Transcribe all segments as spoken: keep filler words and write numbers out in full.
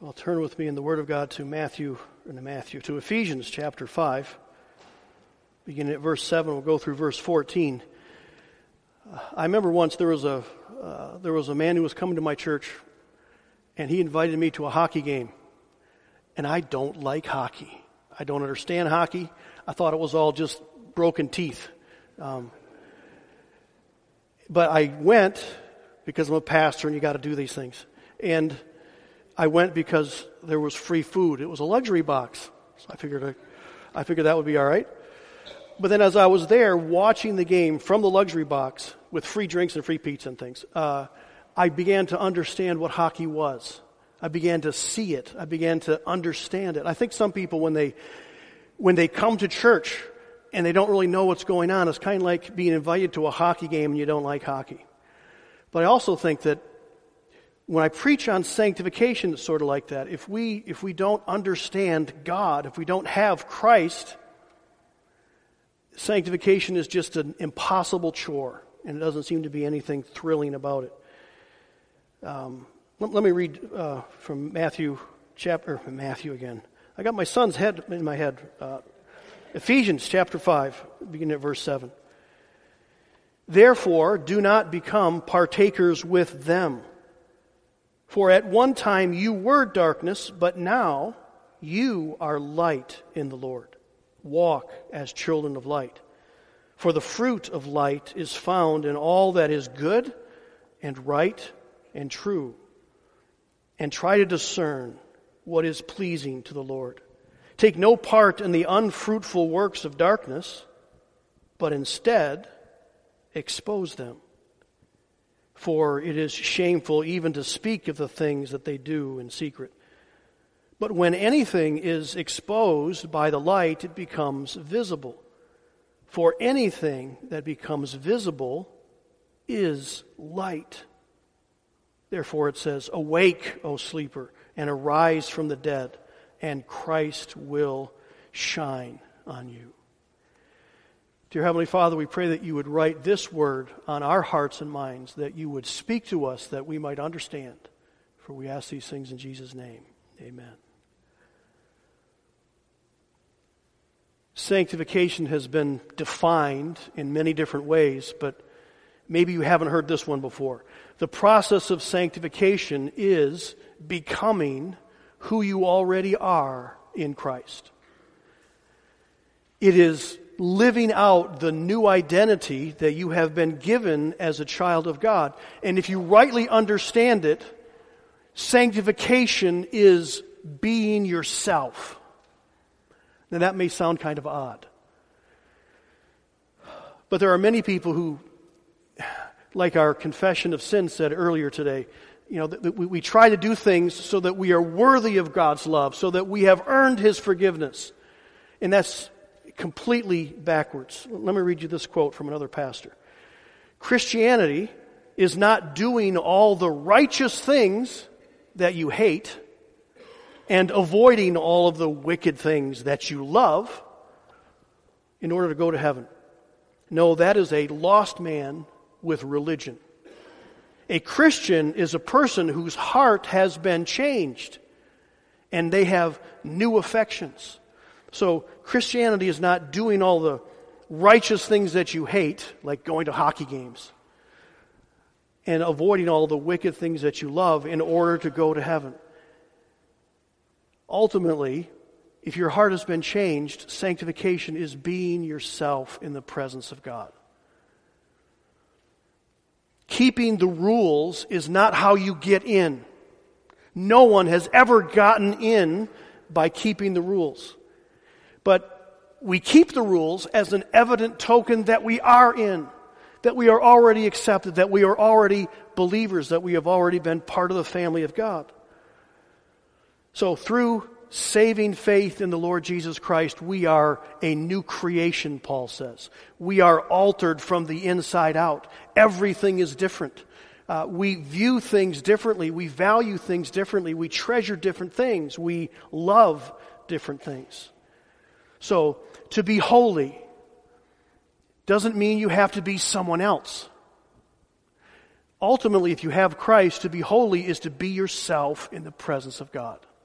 Well, turn with me in the Word of God to Matthew, or to Matthew, to Ephesians chapter five. Beginning at verse seven, we'll go through verse fourteen. Uh, I remember once there was a uh, there was a man who was coming to my church, and he invited me to a hockey game. And I don't like hockey. I don't understand hockey. I thought it was all just broken teeth. Um, but I went because I'm a pastor, and you got to do these things. And I went because there was free food. It was a luxury box. So I figured I, I figured that would be all right. But then as I was there watching the game from the luxury box with free drinks and free pizza and things, uh, I began to understand what hockey was. I began to see it. I began to understand it. I think some people, when they when they come to church and they don't really know what's going on, it's kind of like being invited to a hockey game and you don't like hockey. But I also think that when I preach on sanctification, it's sort of like that. If we if we don't understand God, if we don't have Christ, sanctification is just an impossible chore, and it doesn't seem to be anything thrilling about it. Um, let, let me read uh, from Matthew chapter Matthew again. I got my son's head in my head. Uh, Ephesians chapter five, beginning at verse seven. Therefore, do not become partakers with them. For at one time you were darkness, but now you are light in the Lord. Walk as children of light. For the fruit of light is found in all that is good and right and true. And try to discern what is pleasing to the Lord. Take no part in the unfruitful works of darkness, but instead expose them. For it is shameful even to speak of the things that they do in secret. But when anything is exposed by the light, it becomes visible. For anything that becomes visible is light. Therefore it says, awake, O sleeper, and arise from the dead, and Christ will shine on you. Dear Heavenly Father, we pray that you would write this word on our hearts and minds, that you would speak to us that we might understand. For we ask these things in Jesus' name. Amen. Sanctification has been defined in many different ways, but maybe you haven't heard this one before. The process of sanctification is becoming who you already are in Christ. It is living out the new identity that you have been given as a child of God. And if you rightly understand it, sanctification is being yourself. Now that may sound kind of odd. But there are many people who, like our confession of sin said earlier today, you know, that we, we try to do things so that we are worthy of God's love, so that we have earned His forgiveness. And that's completely backwards. Let me read you this quote from another pastor. Christianity is not doing all the righteous things that you hate and avoiding all of the wicked things that you love in order to go to heaven. No, that is a lost man with religion. A Christian is a person whose heart has been changed and they have new affections. So Christianity is not doing all the righteous things that you hate, like going to hockey games, and avoiding all the wicked things that you love in order to go to heaven. Ultimately, if your heart has been changed, sanctification is being yourself in the presence of God. Keeping the rules is not how you get in. No one has ever gotten in by keeping the rules. But we keep the rules as an evident token that we are in, that we are already accepted, that we are already believers, that we have already been part of the family of God. So through saving faith in the Lord Jesus Christ, we are a new creation, Paul says. We are altered from the inside out. Everything is different. Uh, we view things differently. We value things differently. We treasure different things. We love different things. So, to be holy doesn't mean you have to be someone else. Ultimately, if you have Christ, to be holy is to be yourself in the presence of God.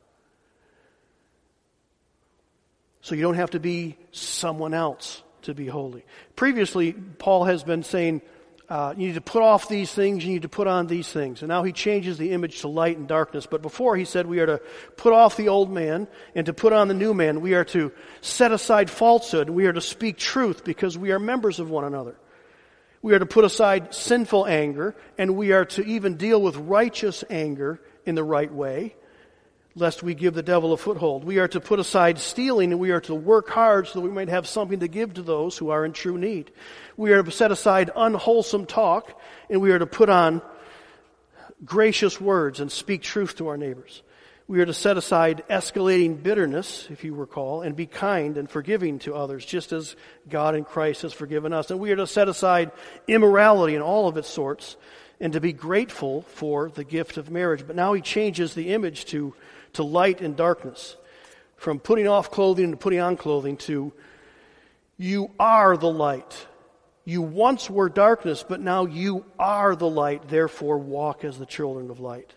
So you don't have to be someone else to be holy. Previously, Paul has been saying, uh, you need to put off these things, you need to put on these things. And now he changes the image to light and darkness. But before he said we are to put off the old man and to put on the new man. We are to set aside falsehood. We are to speak truth because we are members of one another. We are to put aside sinful anger, and we are to even deal with righteous anger in the right way, lest we give the devil a foothold. We are to put aside stealing, and we are to work hard so that we might have something to give to those who are in true need. We are to set aside unwholesome talk, and we are to put on gracious words and speak truth to our neighbors. We are to set aside escalating bitterness, if you recall, and be kind and forgiving to others, just as God in Christ has forgiven us. And we are to set aside immorality in all of its sorts, and to be grateful for the gift of marriage. But now he changes the image to to light and darkness, from putting off clothing to putting on clothing, to you are the light. You once were darkness, but now you are the light, therefore walk as the children of light.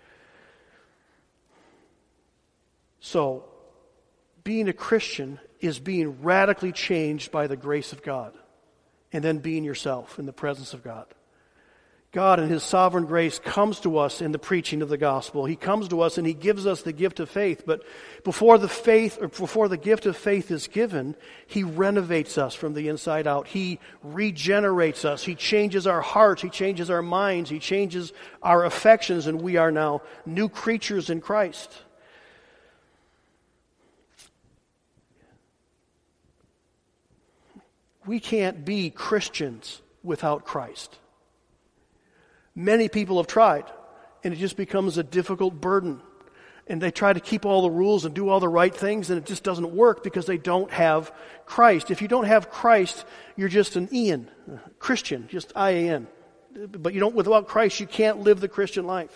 So, being a Christian is being radically changed by the grace of God, and then being yourself in the presence of God. God in His sovereign grace comes to us in the preaching of the gospel. He comes to us and He gives us the gift of faith. But before the faith, or before the gift of faith is given, He renovates us from the inside out. He regenerates us. He changes our hearts. He changes our minds. He changes our affections, and we are now new creatures in Christ. We can't be Christians without Christ. Many people have tried, and it just becomes a difficult burden. And they try to keep all the rules and do all the right things, and it just doesn't work because they don't have Christ. If you don't have Christ, you're just an Ian, Christian, just I A N. But you don't, without Christ, you can't live the Christian life.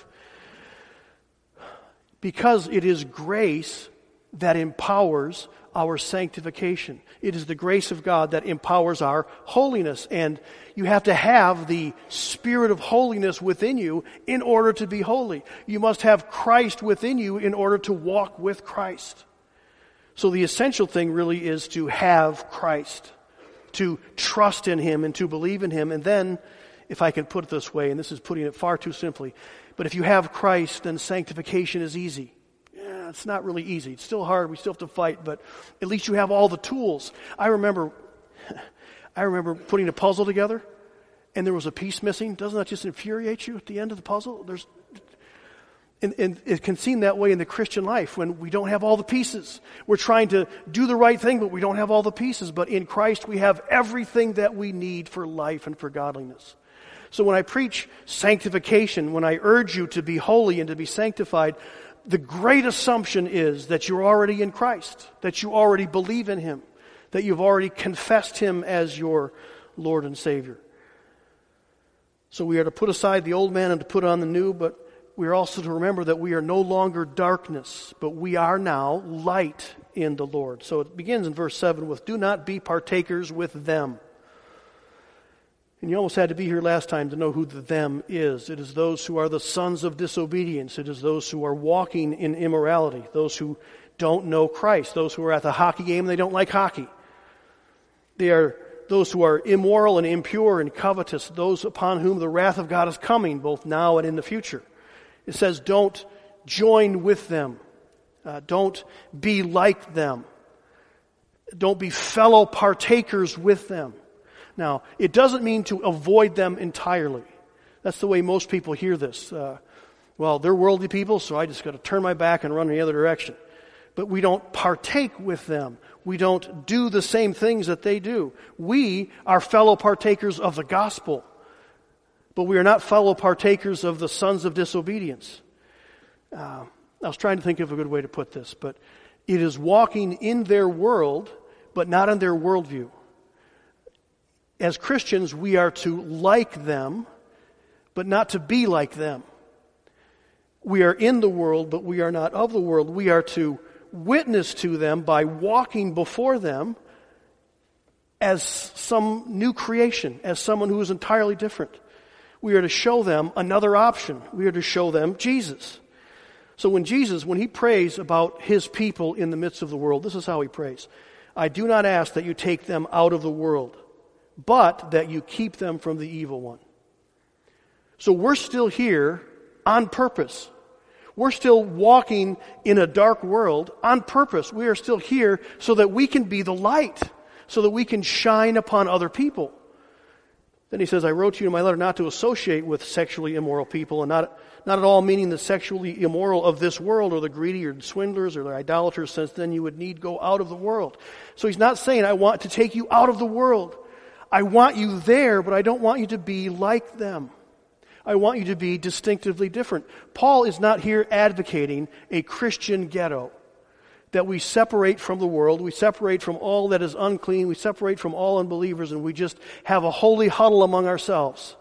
Because it is grace that empowers our sanctification. It is the grace of God that empowers our holiness. And you have to have the Spirit of holiness within you in order to be holy. You must have Christ within you in order to walk with Christ. So the essential thing really is to have Christ, to trust in Him and to believe in Him. And then, if I can put it this way, and this is putting it far too simply, but if you have Christ, then sanctification is easy. It's not really easy. It's still hard. We still have to fight, but at least you have all the tools. I remember I remember putting a puzzle together, and there was a piece missing. Doesn't that just infuriate you at the end of the puzzle? There's, and, and it can seem that way in the Christian life when we don't have all the pieces. We're trying to do the right thing, but we don't have all the pieces. But in Christ, we have everything that we need for life and for godliness. So when I preach sanctification, when I urge you to be holy and to be sanctified, the great assumption is that you're already in Christ, that you already believe in Him, that you've already confessed Him as your Lord and Savior. So we are to put aside the old man and to put on the new, but we are also to remember that we are no longer darkness, but we are now light in the Lord. So it begins in verse seven with, do not be partakers with them. And you almost had to be here last time to know who the them is. It is those who are the sons of disobedience. It is those who are walking in immorality. Those who don't know Christ. Those who are at the hockey game and they don't like hockey. They are those who are immoral and impure and covetous. Those upon whom the wrath of God is coming, both now and in the future. It says don't join with them. Uh, don't be like them. Don't be fellow partakers with them. Now, it doesn't mean to avoid them entirely. That's the way most people hear this. Uh, well, they're worldly people, so I just got to turn my back and run in the other direction. But we don't partake with them. We don't do the same things that they do. We are fellow partakers of the gospel, but we are not fellow partakers of the sons of disobedience. Uh, I was trying to think of a good way to put this, but it is walking in their world, but not in their worldview. As Christians, we are to like them, but not to be like them. We are in the world, but we are not of the world. We are to witness to them by walking before them as some new creation, as someone who is entirely different. We are to show them another option. We are to show them Jesus. So when Jesus, when He prays about His people in the midst of the world, this is how He prays. I do not ask that you take them out of the world, but that you keep them from the evil one. So we're still here on purpose. We're still walking in a dark world on purpose. We are still here so that we can be the light, so that we can shine upon other people. Then he says, I wrote to you in my letter not to associate with sexually immoral people, and not, not at all meaning the sexually immoral of this world, or the greedy, or the swindlers, or the idolaters, since then you would need go out of the world. So he's not saying, I want to take you out of the world. I want you there, but I don't want you to be like them. I want you to be distinctively different. Paul is not here advocating a Christian ghetto, that we separate from the world, we separate from all that is unclean, we separate from all unbelievers, and we just have a holy huddle among ourselves.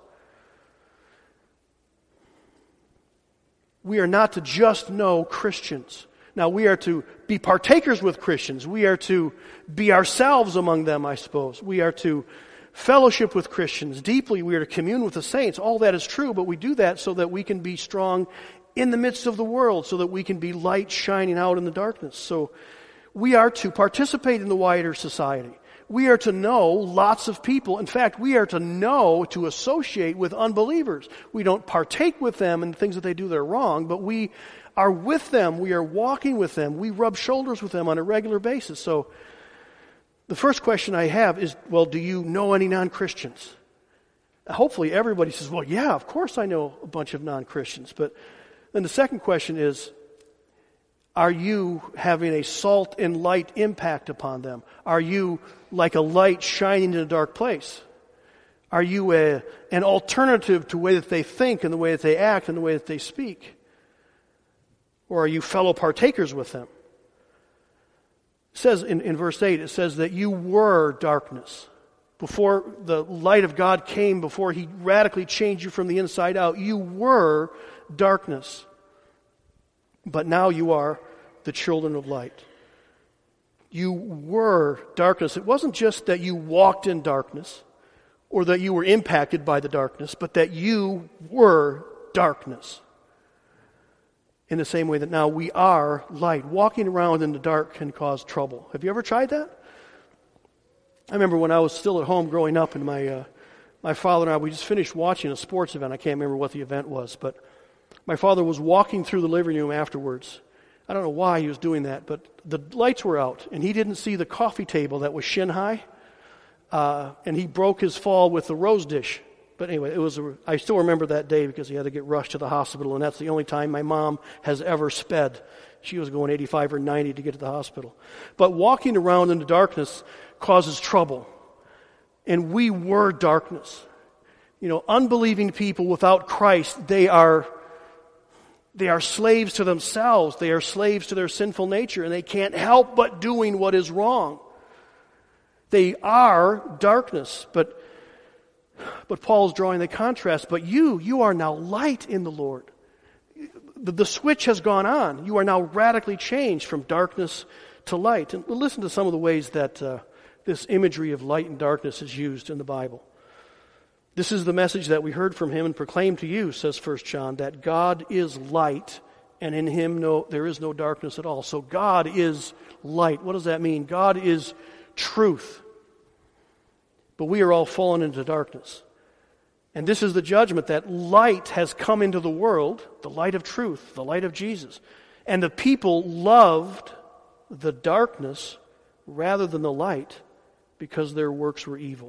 We are not to just know Christians. Now, we are to be partakers with Christians. We are to be ourselves among them, I suppose. We are to fellowship with Christians deeply. We are to commune with the saints. All that is true, but we do that so that we can be strong in the midst of the world, so that we can be light shining out in the darkness. So we are to participate in the wider society. We are to know lots of people. In fact, we are to know, to associate with unbelievers. We don't partake with them in things that they do that are wrong, but we are with them. We are walking with them. We rub shoulders with them on a regular basis. So the first question I have is, well, do you know any non-Christians? Hopefully everybody says, well, yeah, of course I know a bunch of non-Christians. But then the second question is, are you having a salt and light impact upon them? Are you like a light shining in a dark place? Are you a, an alternative to the way that they think and the way that they act and the way that they speak? Or are you fellow partakers with them? It says in, in verse eight, it says that you were darkness. Before the light of God came, before He radically changed you from the inside out, you were darkness. But now you are the children of light. You were darkness. It wasn't just that you walked in darkness or that you were impacted by the darkness, but that you were darkness. In the same way that now we are light. Walking around in the dark can cause trouble. Have you ever tried that? I remember when I was still at home growing up, and my uh, my father and I, we just finished watching a sports event. I can't remember what the event was, but my father was walking through the living room afterwards. I don't know why he was doing that, but the lights were out, and he didn't see the coffee table that was shin high, uh, and he broke his fall with the rose dish. But anyway, it was. A, I still remember that day because he had to get rushed to the hospital, and that's the only time my mom has ever sped. She was going eighty-five or ninety to get to the hospital. But walking around in the darkness causes trouble, and we were darkness. You know, unbelieving people without Christ, they are they are slaves to themselves. They are slaves to their sinful nature, and they can't help but doing what is wrong. They are darkness, but. But Paul's drawing the contrast. But you, you are now light in the Lord. The, the switch has gone on. You are now radically changed from darkness to light. And listen to some of the ways that uh, this imagery of light and darkness is used in the Bible. This is the message that we heard from him and proclaimed to you, says First John, that God is light, and in him no there is no darkness at all. So God is light. What does that mean? God is truth. But we are all fallen into darkness. And this is the judgment, that light has come into the world, the light of truth, the light of Jesus. And the people loved the darkness rather than the light because their works were evil.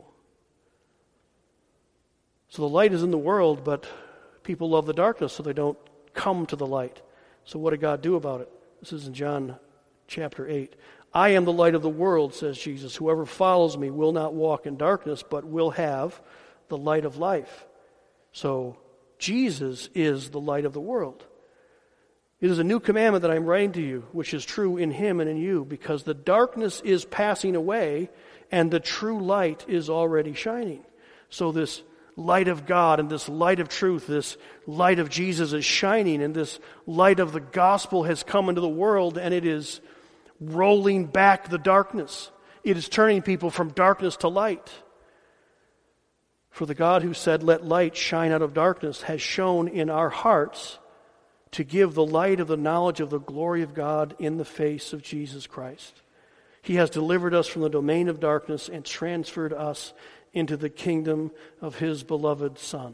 So the light is in the world, but people love the darkness, so they don't come to the light. So what did God do about it? This is in John chapter eight. I am the light of the world, says Jesus. Whoever follows me will not walk in darkness, but will have the light of life. So Jesus is the light of the world. It is a new commandment that I am writing to you, which is true in him and in you, because the darkness is passing away and the true light is already shining. So this light of God and this light of truth, this light of Jesus is shining, and this light of the gospel has come into the world, and it is rolling back the darkness. It is turning people from darkness to light. For the God who said, "Let light shine out of darkness," has shone in our hearts to give the light of the knowledge of the glory of God in the face of Jesus Christ. He has delivered us from the domain of darkness and transferred us into the kingdom of His beloved Son.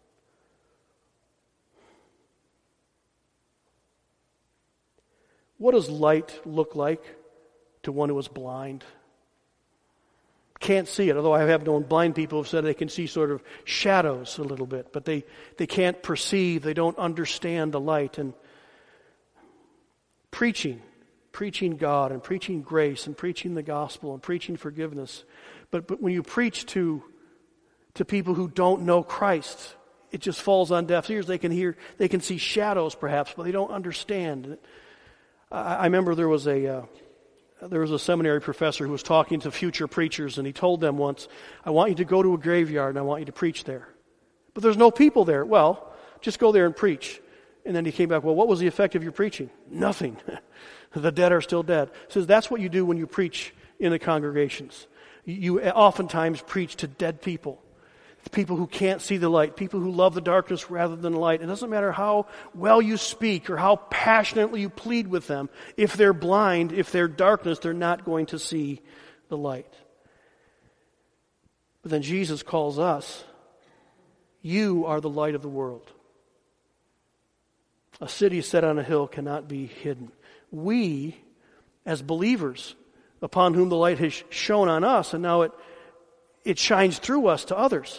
What does light look like to one who is blind? Can't see it, although I have known blind people who have said they can see sort of shadows a little bit, but they, they can't perceive, they don't understand the light. And preaching, preaching God and preaching grace and preaching the gospel and preaching forgiveness. But but when you preach to to people who don't know Christ, it just falls on deaf ears. They can hear, they can see shadows perhaps, but they don't understand. I, I remember there was a uh, there was a seminary professor who was talking to future preachers, and he told them once, "I want you to go to a graveyard and I want you to preach there, but there's no people there." Well, just go there and preach. And then he came back, "Well, what was the effect of your preaching?" "Nothing. The dead are still dead." He says that's what you do when you preach in the congregations. You oftentimes preach to dead people, people who can't see the light, people who love the darkness rather than the light. It doesn't matter how well you speak or how passionately you plead with them. If they're blind, if they're darkness, they're not going to see the light. But then Jesus calls us, "You are the light of the world. A city set on a hill cannot be hidden." We, as believers, upon whom the light has shone on us, and now it it shines through us to others.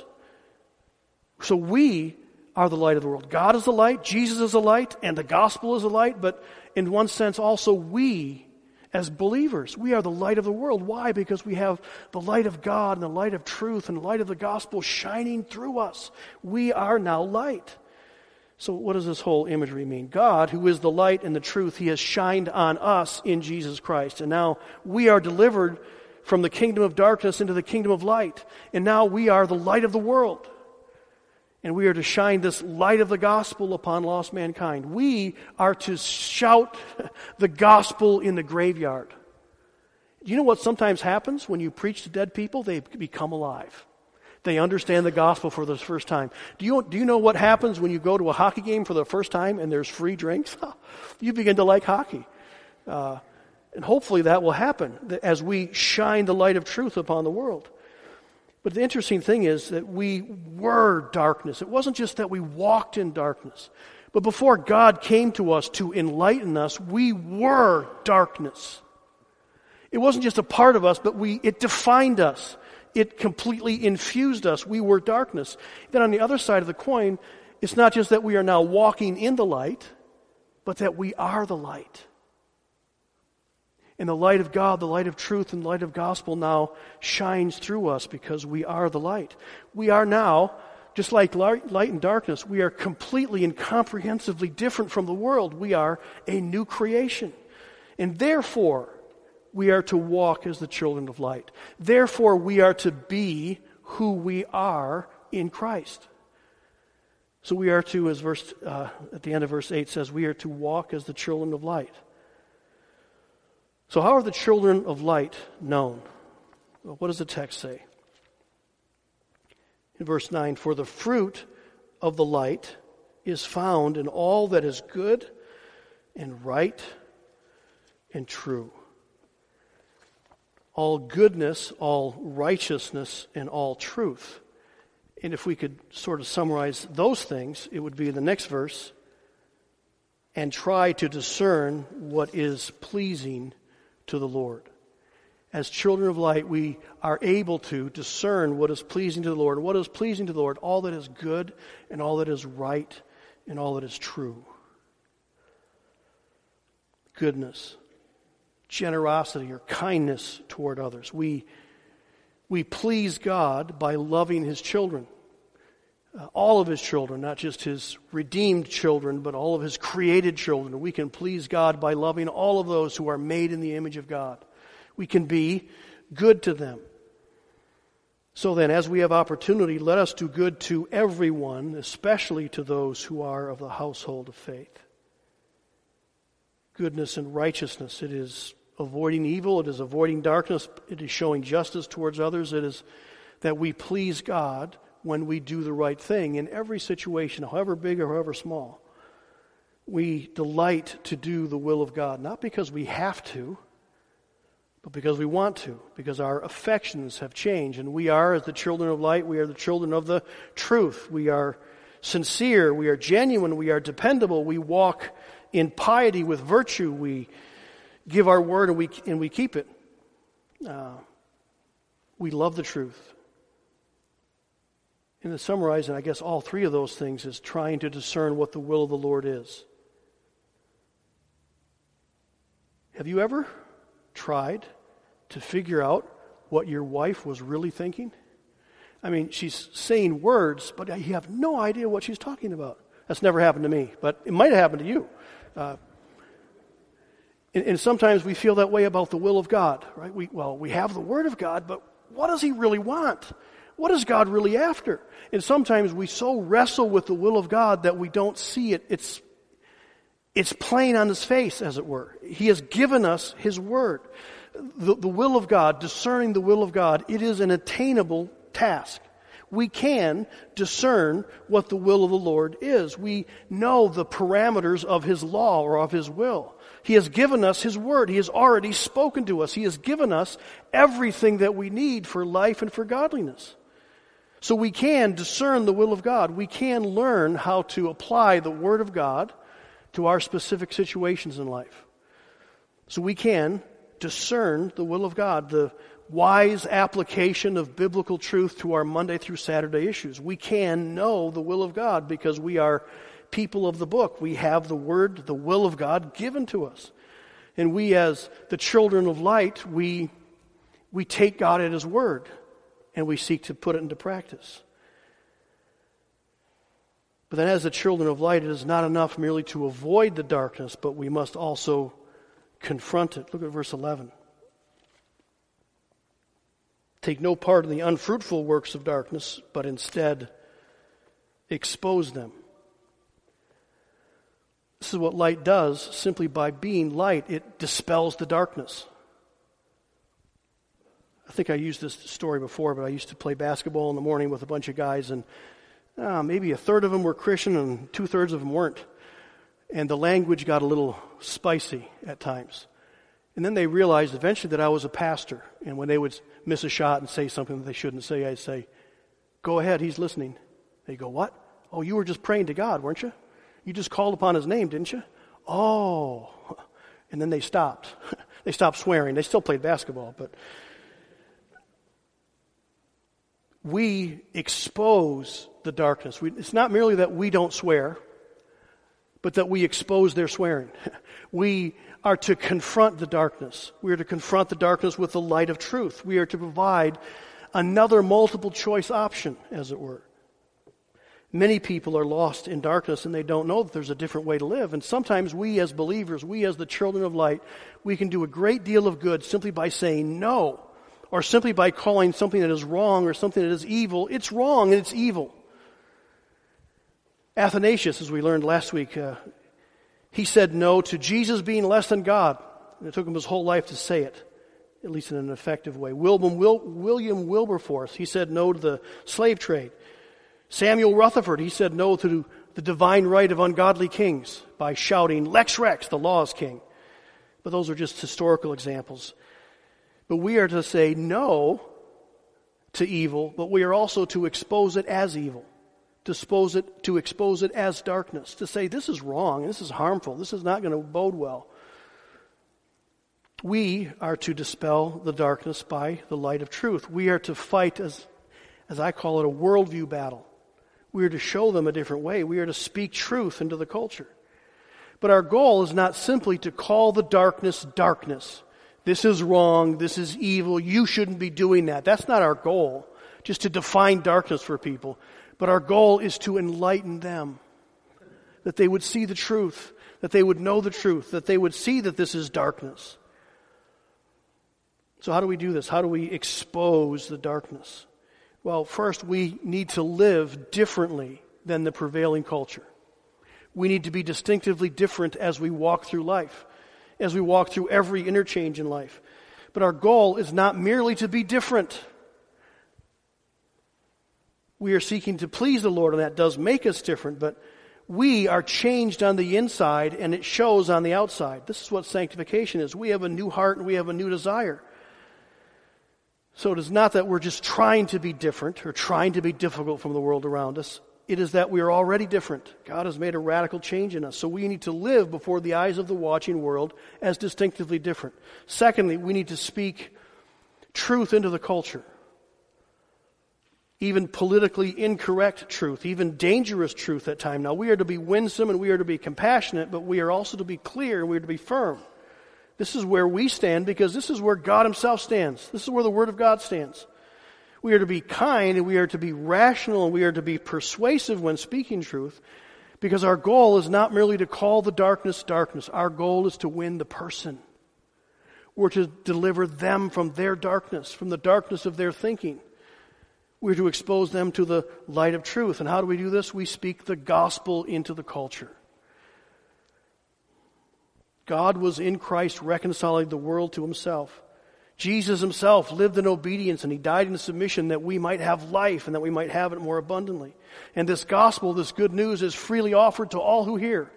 So we are the light of the world. God is the light, Jesus is the light, and the gospel is the light, but in one sense also we, as believers, we are the light of the world. Why? Because we have the light of God and the light of truth and the light of the gospel shining through us. We are now light. So what does this whole imagery mean? God, who is the light and the truth, He has shined on us in Jesus Christ. And now we are delivered from the kingdom of darkness into the kingdom of light. And now we are the light of the world. And we are to shine this light of the gospel upon lost mankind. We are to shout the gospel in the graveyard. Do you know what sometimes happens when you preach to dead people? They become alive. They understand the gospel for the first time. Do you, do you know what happens when you go to a hockey game for the first time and there's free drinks? You begin to like hockey. Uh, and hopefully that will happen as we shine the light of truth upon the world. But the interesting thing is that we were darkness. It wasn't just that we walked in darkness. But before God came to us to enlighten us, we were darkness. It wasn't just a part of us, but we it defined us. It completely infused us. We were darkness. Then on the other side of the coin, it's not just that we are now walking in the light, but that we are the light. And the light of God, the light of truth, and the light of gospel now shines through us because we are the light. We are now, just like light and darkness, we are completely and comprehensively different from the world. We are a new creation. And therefore, we are to walk as the children of light. Therefore, we are to be who we are in Christ. So we are to, as verse uh, at the end of verse eight says, we are to walk as the children of light. So how are the children of light known? Well, what does the text say? In verse nine, "For the fruit of the light is found in all that is good and right and true." All goodness, all righteousness, and all truth. And if we could sort of summarize those things, it would be in the next verse, "and try to discern what is pleasing to the Lord." As children of light, we are able to discern what is pleasing to the Lord. What is pleasing to the Lord? All that is good and all that is right and all that is true. Goodness, generosity or kindness toward others. We we please God by loving His children. Uh, all of His children, not just His redeemed children, but all of His created children. We can please God by loving all of those who are made in the image of God. We can be good to them. So then, as we have opportunity, let us do good to everyone, especially to those who are of the household of faith. Goodness and righteousness. It is avoiding evil. It is avoiding darkness. It is showing justice towards others. It is that we please God when we do the right thing in every situation, however big or however small. We delight to do the will of God, not because we have to, but because we want to, because our affections have changed. And we are, as the children of light, we are the children of the truth. We are sincere, we are genuine, we are dependable, we walk in piety with virtue, we give our word and we and we keep it. Uh, we love the truth. And to summarize, and I guess all three of those things is trying to discern what the will of the Lord is. Have you ever tried to figure out what your wife was really thinking? I mean, she's saying words, but you have no idea what she's talking about. That's never happened to me, but it might have happened to you. Uh, and, and sometimes we feel that way about the will of God, right? We, well, we have the Word of God, but what does He really want? What is God really after? And sometimes we so wrestle with the will of God that we don't see it. It's, it's plain on His face, as it were. He has given us His Word. The, the will of God, discerning the will of God, it is an attainable task. We can discern what the will of the Lord is. We know the parameters of His law or of His will. He has given us His Word. He has already spoken to us. He has given us everything that we need for life and for godliness. So we can discern the will of God. We can learn how to apply the Word of God to our specific situations in life. So we can discern the will of God, the wise application of biblical truth to our Monday through Saturday issues. We can know the will of God because we are people of the book. We have the Word, the will of God given to us. And we, as the children of light, we, we take God at His Word and we seek to put it into practice. But then as the children of light, it is not enough merely to avoid the darkness, but we must also confront it. Look at verse eleven. Take no part in the unfruitful works of darkness, but instead expose them. This is what light does. Simply by being light, it dispels the darkness. I think I used this story before, but I used to play basketball in the morning with a bunch of guys, and uh, maybe a third of them were Christian and two-thirds of them weren't. And the language got a little spicy at times. And then they realized eventually that I was a pastor. And when they would miss a shot and say something that they shouldn't say, I'd say, "Go ahead, He's listening." They go, "What? Oh, you were just praying to God, weren't you? You just called upon His name, didn't you?" "Oh." And then they stopped. They stopped swearing. They still played basketball, but we expose the darkness. We, it's not merely that we don't swear, but that we expose their swearing. We are to confront the darkness. We are to confront the darkness with the light of truth. We are to provide another multiple choice option, as it were. Many people are lost in darkness and they don't know that there's a different way to live. And sometimes we as believers, we as the children of light, we can do a great deal of good simply by saying no, or simply by calling something that is wrong or something that is evil, it's wrong and it's evil. Athanasius, as we learned last week, uh, he said no to Jesus being less than God. And it took him his whole life to say it, at least in an effective way. William, Wil- William Wilberforce, he said no to the slave trade. Samuel Rutherford, he said no to the divine right of ungodly kings by shouting, "Lex Rex, the law is king." But those are just historical examples. But we are to say no to evil, but we are also to expose it as evil. To expose it, to expose it as darkness. To say this is wrong, this is harmful, this is not going to bode well. We are to dispel the darkness by the light of truth. We are to fight, as, as I call it, a worldview battle. We are to show them a different way. We are to speak truth into the culture. But our goal is not simply to call the darkness darkness. This is wrong, this is evil, you shouldn't be doing that. That's not our goal, just to define darkness for people. But our goal is to enlighten them, that they would see the truth, that they would know the truth, that they would see that this is darkness. So how do we do this? How do we expose the darkness? Well, first we need to live differently than the prevailing culture. We need to be distinctively different as we walk through life, as we walk through every interchange in life. But our goal is not merely to be different. We are seeking to please the Lord, and that does make us different, but we are changed on the inside, and it shows on the outside. This is what sanctification is. We have a new heart, and we have a new desire. So it is not that we're just trying to be different or trying to be difficult from the world around us. It is that we are already different. God has made a radical change in us. So we need to live before the eyes of the watching world as distinctively different. Secondly, we need to speak truth into the culture. Even politically incorrect truth, even dangerous truth at times. Now, we are to be winsome and we are to be compassionate, but we are also to be clear and we are to be firm. This is where we stand because this is where God himself stands. This is where the Word of God stands. We are to be kind and we are to be rational and we are to be persuasive when speaking truth because our goal is not merely to call the darkness darkness. Our goal is to win the person. We're to deliver them from their darkness, from the darkness of their thinking. We're to expose them to the light of truth. And how do we do this? We speak the gospel into the culture. God was in Christ reconciling the world to himself. Jesus himself lived in obedience and he died in submission that we might have life and that we might have it more abundantly. And this gospel, this good news, is freely offered to all who hear.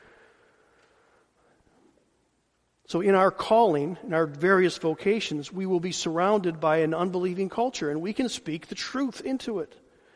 So in our calling, in our various vocations, we will be surrounded by an unbelieving culture and we can speak the truth into it.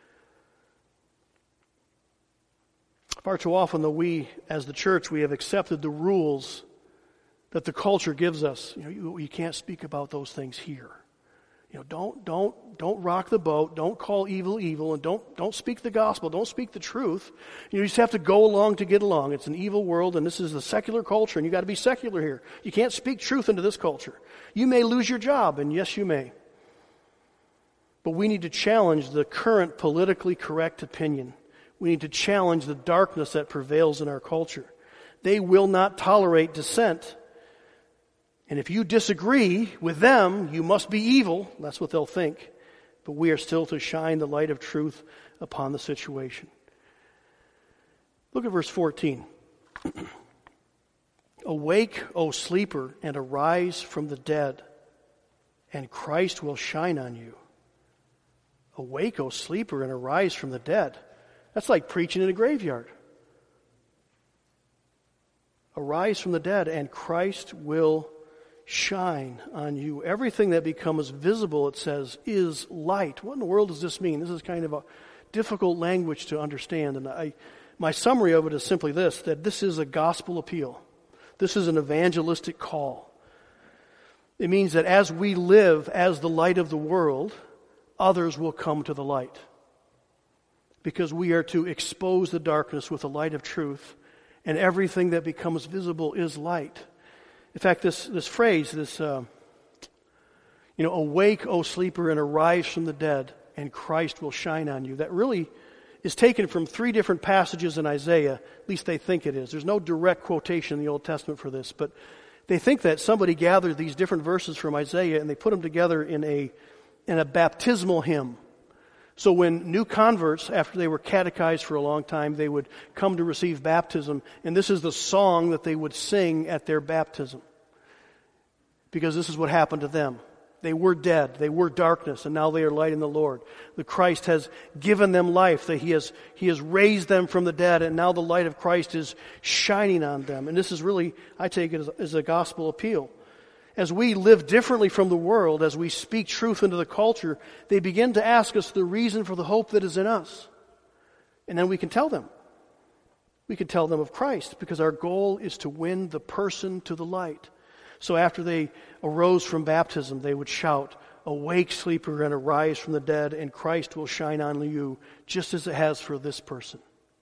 Far too often, though, we, as the church, we have accepted the rules that the culture gives us. You know, you, you can't speak about those things here. You know, don't don't don't rock the boat. Don't call evil evil, and don't don't speak the gospel. Don't speak the truth. You just have to go along to get along. It's an evil world, and this is a secular culture, and you got to be secular here. You can't speak truth into this culture. You may lose your job, and yes, you may. But we need to challenge the current politically correct opinion. We need to challenge the darkness that prevails in our culture. They will not tolerate dissent. And if you disagree with them, you must be evil. That's what they'll think. But we are still to shine the light of truth upon the situation. Look at verse fourteen. Awake, O sleeper, and arise from the dead, and Christ will shine on you. Awake, O sleeper, and arise from the dead. That's like preaching in a graveyard. Arise from the dead, and Christ will shine on you. Everything that becomes visible, it says, is light. What in the world does this mean? This is kind of a difficult language to understand. And I, my summary of it is simply this, that this is a gospel appeal. This is an evangelistic call. It means that as we live as the light of the world, others will come to the light. Because we are to expose the darkness with the light of truth, and everything that becomes visible is light. In fact, this, this phrase, this, uh, you know, awake, O sleeper, and arise from the dead, and Christ will shine on you. That really is taken from three different passages in Isaiah. At least they think it is. There's no direct quotation in the Old Testament for this, but they think that somebody gathered these different verses from Isaiah and they put them together in a in a baptismal hymn. So when new converts, after they were catechized for a long time, they would come to receive baptism, and this is the song that they would sing at their baptism. Because this is what happened to them. They were dead, they were darkness, and now they are light in the Lord. The Christ has given them life, that He has He has raised them from the dead, and now the light of Christ is shining on them. And this is really, I take it as, as a gospel appeal. As we live differently from the world, as we speak truth into the culture, they begin to ask us the reason for the hope that is in us. And then we can tell them. We can tell them of Christ, because our goal is to win the person to the light. So after they arose from baptism, they would shout, "Awake, sleeper, and arise from the dead, and Christ will shine on you, just as it has for this person."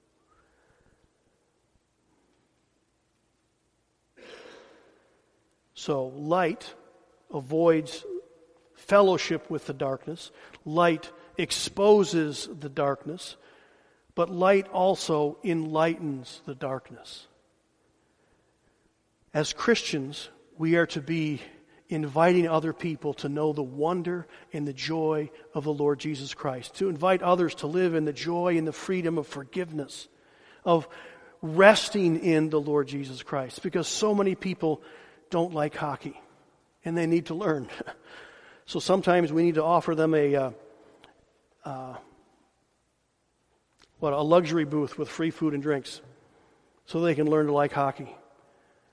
So light avoids fellowship with the darkness. Light exposes the darkness. But light also enlightens the darkness. As Christians, we are to be inviting other people to know the wonder and the joy of the Lord Jesus Christ. To invite others to live in the joy and the freedom of forgiveness, of resting in the Lord Jesus Christ. Because so many people don't like hockey, and they need to learn. So sometimes we need to offer them a uh, uh, what a luxury booth with free food and drinks, so they can learn to like hockey.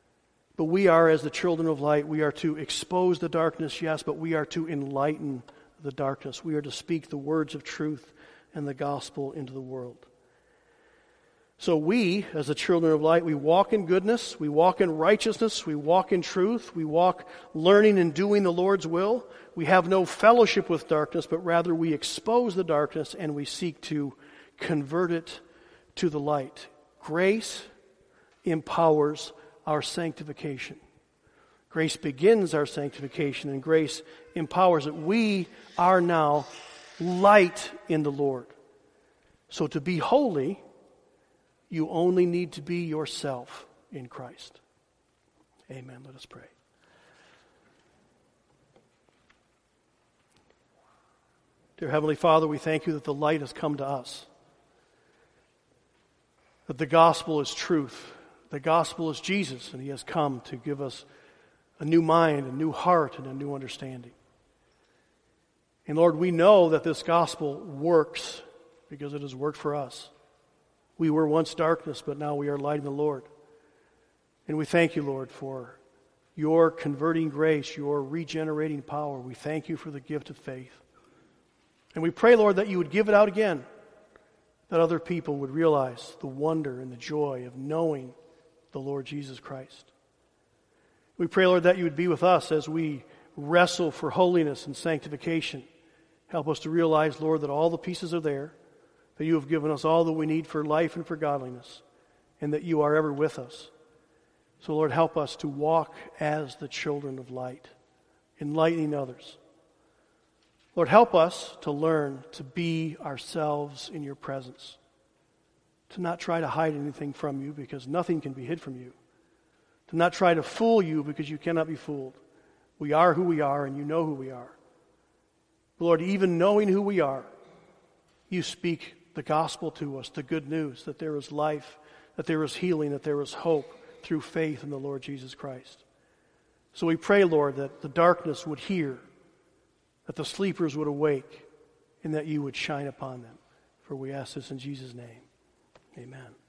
But we are, as the children of light, we are to expose the darkness, yes, but we are to enlighten the darkness. We are to speak the words of truth and the gospel into the world. So we, as the children of light, we walk in goodness, we walk in righteousness, we walk in truth, we walk learning and doing the Lord's will. We have no fellowship with darkness, but rather we expose the darkness and we seek to convert it to the light. Grace empowers our sanctification. Grace begins our sanctification, and grace empowers it. We are now light in the Lord. So to be holy, you only need to be yourself in Christ. Amen. Let us pray. Dear Heavenly Father, we thank you that the light has come to us. That the gospel is truth. The gospel is Jesus, and he has come to give us a new mind, a new heart, and a new understanding. And Lord, we know that this gospel works because it has worked for us. We were once darkness, but now we are light in the Lord. And we thank you, Lord, for your converting grace, your regenerating power. We thank you for the gift of faith. And we pray, Lord, that you would give it out again, that other people would realize the wonder and the joy of knowing the Lord Jesus Christ. We pray, Lord, that you would be with us as we wrestle for holiness and sanctification. Help us to realize, Lord, that all the pieces are there, that you have given us all that we need for life and for godliness, and that you are ever with us. So, Lord, help us to walk as the children of light, enlightening others. Lord, help us to learn to be ourselves in your presence, to not try to hide anything from you because nothing can be hid from you, to not try to fool you because you cannot be fooled. We are who we are, and you know who we are. Lord, even knowing who we are, you speak the gospel to us, the good news, that there is life, that there is healing, that there is hope through faith in the Lord Jesus Christ. So we pray, Lord, that the darkness would hear, that the sleepers would awake, and that you would shine upon them. For we ask this in Jesus' name. Amen.